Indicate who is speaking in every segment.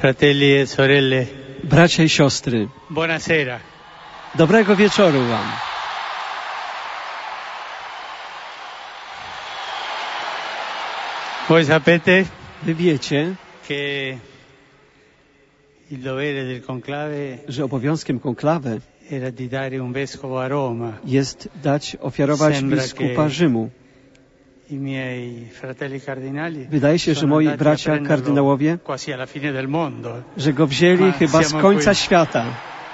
Speaker 1: Fratelli e sorelle,
Speaker 2: bracia i siostry,
Speaker 1: buonasera.
Speaker 2: dobrego wieczoru wam.
Speaker 1: Voi sapete
Speaker 2: Wy wiecie,
Speaker 1: che il dovere del conclave
Speaker 2: że obowiązkiem konklawy
Speaker 1: era di dare un vescovo a Roma.
Speaker 2: jest ofiarować
Speaker 1: Sembra
Speaker 2: biskupa
Speaker 1: che
Speaker 2: Rzymu.
Speaker 1: I miei fratelli cardinali
Speaker 2: Wydaje się, że
Speaker 1: sono
Speaker 2: moi
Speaker 1: andati a
Speaker 2: bracia
Speaker 1: prenderlo
Speaker 2: kardynałowie,
Speaker 1: quasi alla fine del mondo.
Speaker 2: że go wzięli
Speaker 1: Ma
Speaker 2: chyba z
Speaker 1: siamo
Speaker 2: końca
Speaker 1: qui.
Speaker 2: świata.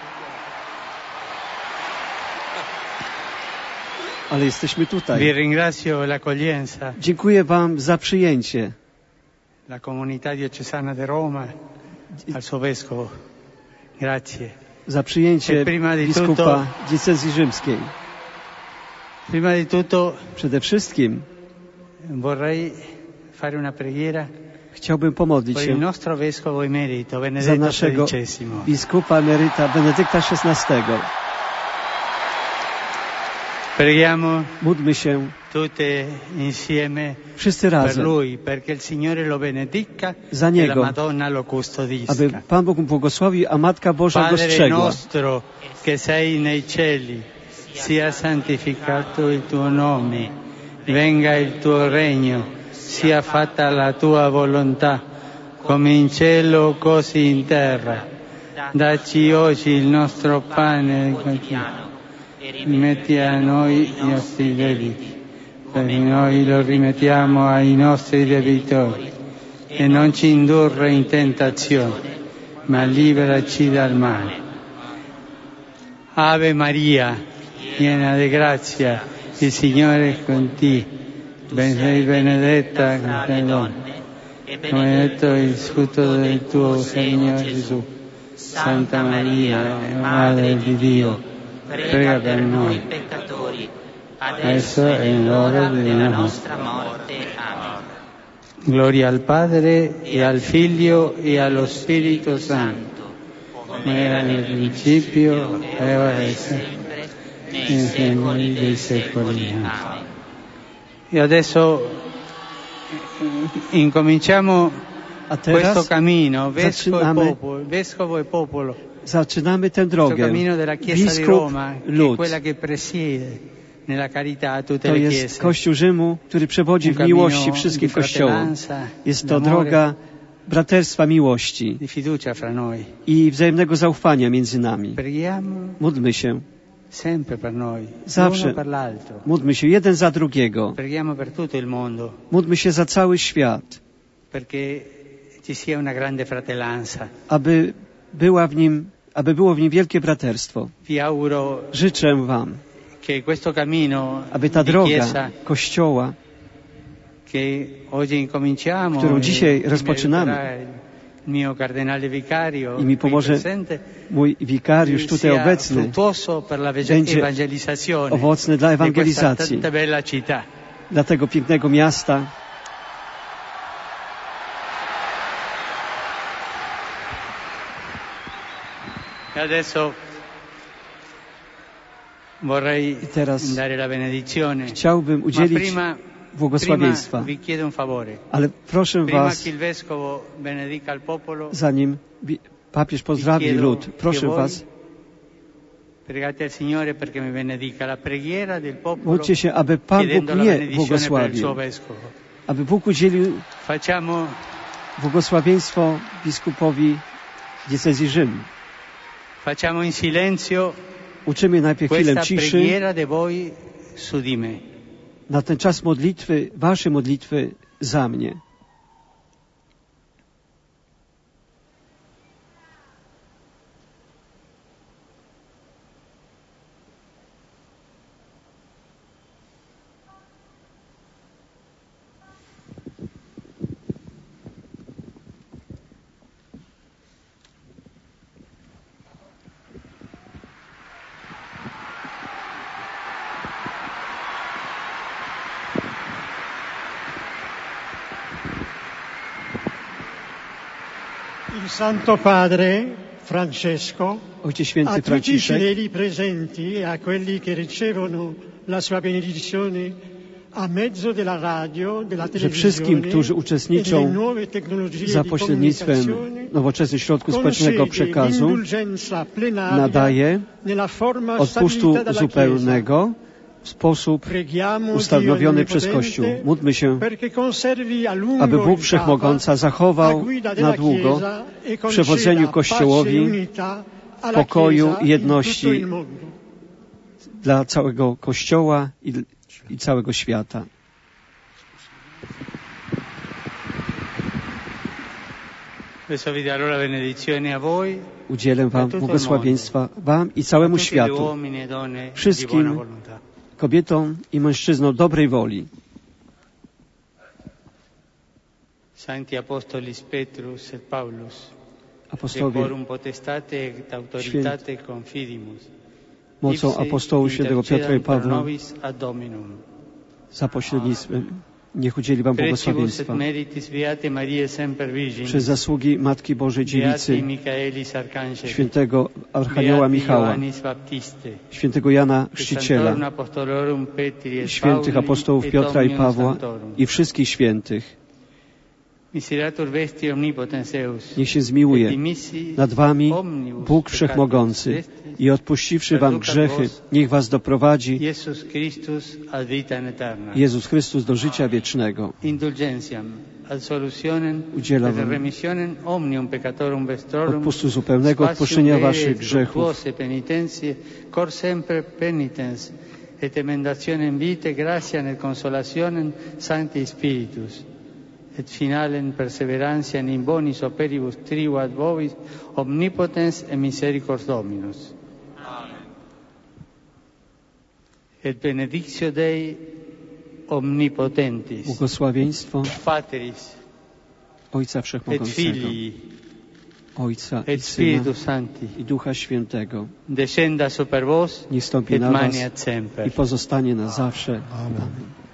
Speaker 2: Ale jesteśmy
Speaker 1: Vi
Speaker 2: tutaj.
Speaker 1: ringrazio l'accoglienza,
Speaker 2: Dziękuję wam za przyjęcie.
Speaker 1: la comunità diocesana di Roma, al suo vescovo. Grazie.
Speaker 2: Za przyjęcie
Speaker 1: E prima di
Speaker 2: biskupa
Speaker 1: tutto-
Speaker 2: diecezji rzymskiej.
Speaker 1: Prima di tutto
Speaker 2: Przede wszystkim
Speaker 1: vorrei fare una preghiera
Speaker 2: chciałbym pomodlić
Speaker 1: per il
Speaker 2: się
Speaker 1: nostro vescovo emerito,
Speaker 2: za
Speaker 1: Benedetto
Speaker 2: naszego
Speaker 1: XVI.
Speaker 2: biskupa emeryta Benedykta XVI.
Speaker 1: Preghiamo
Speaker 2: Módlmy się
Speaker 1: tutte insieme
Speaker 2: wszyscy
Speaker 1: per
Speaker 2: razem,
Speaker 1: lui, perché il Signore lo benedica
Speaker 2: za
Speaker 1: e la
Speaker 2: niego,
Speaker 1: Madonna lo custodisca.
Speaker 2: aby Pan Bóg mu błogosławił, a Matka Boża go
Speaker 1: Padre
Speaker 2: strzegła.
Speaker 1: nostro che sei nei cieli, sia santificato il tuo nome, venga il tuo regno, sia fatta la tua volontà, come in cielo così in terra. Dacci oggi il nostro pane quotidiano e rimetti a noi i nostri debiti, come noi lo rimettiamo ai nostri debitori, e non ci indurre in tentazione, ma liberaci dal male. Ave Maria, piena di grazia, il Signore è con te, sei benedetta tra le donne, e benedetto il frutto del tuo seno, Gesù. Santa Maria, Madre di Dio, prega per noi peccatori, adesso è l'ora della nostra morte. Amen. Gloria al Padre, e al Figlio, e allo Spirito Santo, come era nel principio, e ora e sempre, nei secoli dei secoli. Amen. E adesso incominciamo
Speaker 2: A
Speaker 1: questo
Speaker 2: teraz
Speaker 1: cammino,
Speaker 2: zaczynamy,
Speaker 1: vescovo e popolo,
Speaker 2: zaczynamy tę
Speaker 1: questo
Speaker 2: drogę.
Speaker 1: cammino della Chiesa di
Speaker 2: Biskup,
Speaker 1: Roma, che è
Speaker 2: lud.
Speaker 1: quella che presiede nella carità a tutte
Speaker 2: To
Speaker 1: le
Speaker 2: jest
Speaker 1: chiese.
Speaker 2: Kościół Rzymu, który przewodzi
Speaker 1: Un
Speaker 2: w miłości
Speaker 1: cammino
Speaker 2: wszystkim
Speaker 1: di
Speaker 2: kościołom.
Speaker 1: fratellanza,
Speaker 2: Jest to
Speaker 1: d'amore,
Speaker 2: droga braterstwa, miłości
Speaker 1: di fiducia fra noi.
Speaker 2: i wzajemnego zaufania między nami.
Speaker 1: Preghiamo
Speaker 2: Módlmy się,
Speaker 1: sempre per noi,
Speaker 2: Zawsze.
Speaker 1: l'uno per l'altro.
Speaker 2: módlmy się jeden za drugiego.
Speaker 1: Preghiamo per tutto il mondo,
Speaker 2: Módlmy się za cały świat,
Speaker 1: perché ci sia una grande fratellanza.
Speaker 2: aby było w nim wielkie braterstwo.
Speaker 1: Vi auguro
Speaker 2: Życzę wam,
Speaker 1: che questo cammino
Speaker 2: aby ta
Speaker 1: di
Speaker 2: droga
Speaker 1: Chiesa
Speaker 2: Kościoła,
Speaker 1: che oggi incominciamo,
Speaker 2: którą dzisiaj
Speaker 1: mi
Speaker 2: rozpoczynamy,
Speaker 1: aiuterà il mio cardinale vicario
Speaker 2: i mi
Speaker 1: qui
Speaker 2: pomoże
Speaker 1: presente,
Speaker 2: mój wikariusz tutaj
Speaker 1: sia
Speaker 2: obecny,
Speaker 1: fruttuoso per la
Speaker 2: będzie
Speaker 1: evangelizzazione
Speaker 2: owocny dla
Speaker 1: di questa
Speaker 2: ewangelizacji,
Speaker 1: tanta bella città.
Speaker 2: dla tego pięknego miasta.
Speaker 1: E adesso vorrei
Speaker 2: I teraz
Speaker 1: dare la benedizione,
Speaker 2: chciałbym
Speaker 1: ma
Speaker 2: udzielić
Speaker 1: prima
Speaker 2: błogosławieństwa,
Speaker 1: vi chiedo un favore.
Speaker 2: ale proszę
Speaker 1: Prima
Speaker 2: was,
Speaker 1: che il vescovo benedica il popolo,
Speaker 2: zanim papież pozdrowi lud, proszę
Speaker 1: che voi
Speaker 2: was,
Speaker 1: pregate al Signore perché mi benedica la preghiera del popolo,
Speaker 2: módlcie się, aby Pan Bóg
Speaker 1: chiedendo la
Speaker 2: mnie
Speaker 1: benedizione per il suo
Speaker 2: błogosławił,
Speaker 1: vescovo.
Speaker 2: aby Bóg udzielił
Speaker 1: Facciamo
Speaker 2: błogosławieństwo biskupowi diecezji Rzym.
Speaker 1: Facciamo in silenzio
Speaker 2: Uczymy najpierw chwilę
Speaker 1: questa
Speaker 2: ciszy
Speaker 1: preghiera di voi su di me.
Speaker 2: na ten czas modlitwy, wasze modlitwy za mnie.
Speaker 3: Il Santo Padre Francesco
Speaker 2: Ojciec
Speaker 3: a
Speaker 2: Święty
Speaker 3: tutti i
Speaker 2: Franciszek
Speaker 3: fedeli presenti e a quelli che ricevono la sua benedizione
Speaker 2: że wszystkim, którzy uczestniczą za pośrednictwem nowoczesnych środków społecznego przekazu, nadaje odpustu zupełnego w sposób ustanowiony przez Kościół. Módlmy się, aby Bóg Wszechmogąca zachował na długo w przewodzeniu Kościołowi pokoju i jedności dla całego Kościoła i całego świata. Udzielę Wam błogosławieństwa, Wam i całemu światu, wszystkim kobietom i mężczyznom dobrej woli. Apostowie, mocą apostołów świętego Piotra i Pawła, za pośrednictwem niech udzieli Wam błogosławieństwa. Przez zasługi Matki Bożej Dziewicy, świętego Archanioła Michała, świętego Jana Chrzciciela, świętych apostołów Piotra i Pawła i wszystkich świętych. Niech się zmiłuje nad Wami Bóg Wszechmogący i odpuściwszy Wam grzechy, niech Was doprowadzi Jezus Chrystus do życia wiecznego. Udziela Wam odpustu zupełnego, odpuszczenia Waszych grzechów, et emendationem vitae, gratiam et consolationem Sancti Spiritus, et finalem perseverantiam in bonis operibus trigo ad vobis, omnipotens et misericordias Dominus. Amen. Et benedictio Dei omnipotentis, błogosławieństwo Pateris, Ojca Wszechmogącego, Ojca i Syna i Ducha Świętego, descenda super vos, niech stąpi na was i pozostanie na zawsze. Amen.